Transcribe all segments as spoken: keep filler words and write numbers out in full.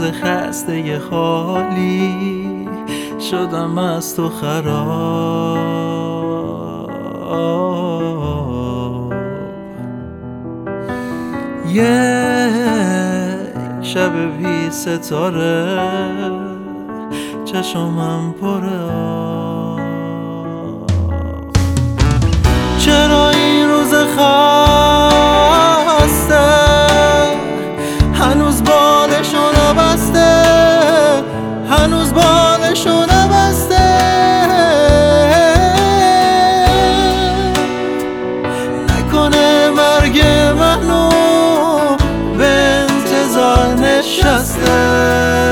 خسته حالی شدم از تو خراب. یک شب بی ستاره چشمم پر آب. چرا این روز خسته هنوز بالشو نبسته، هنوز بالشو نبسته. نکنه مرگ منو به انتظار نشسته.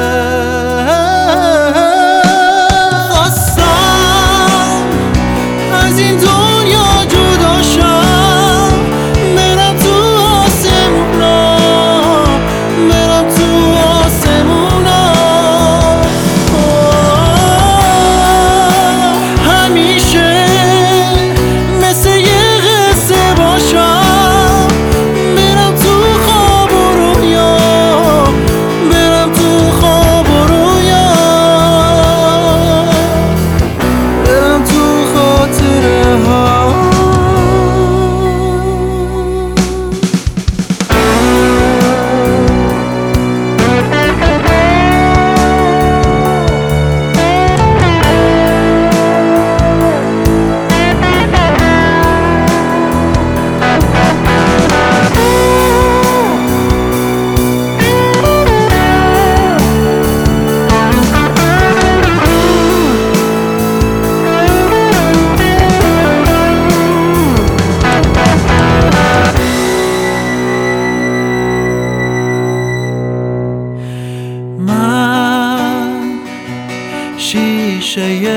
شیشه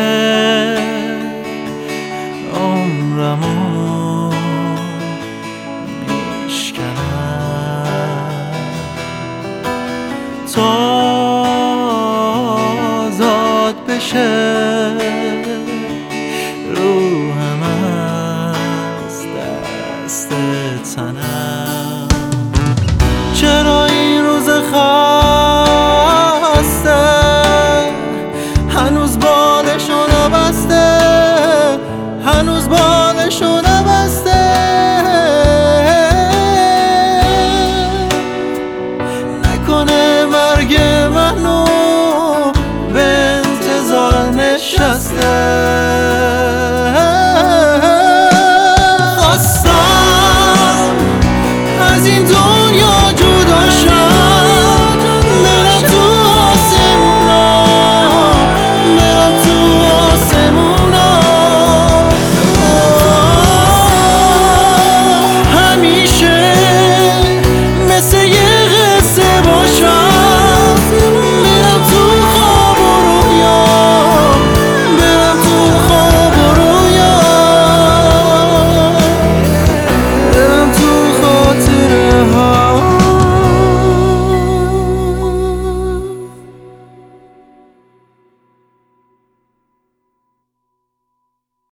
عمرمو میشکنم تا آزاد بشه روحم از دست تنم. چرا این روز خسته هنوز بالشو نبسته، هنوز بالشو نبسته. نکنه مرگ منو به انتظار نشسته.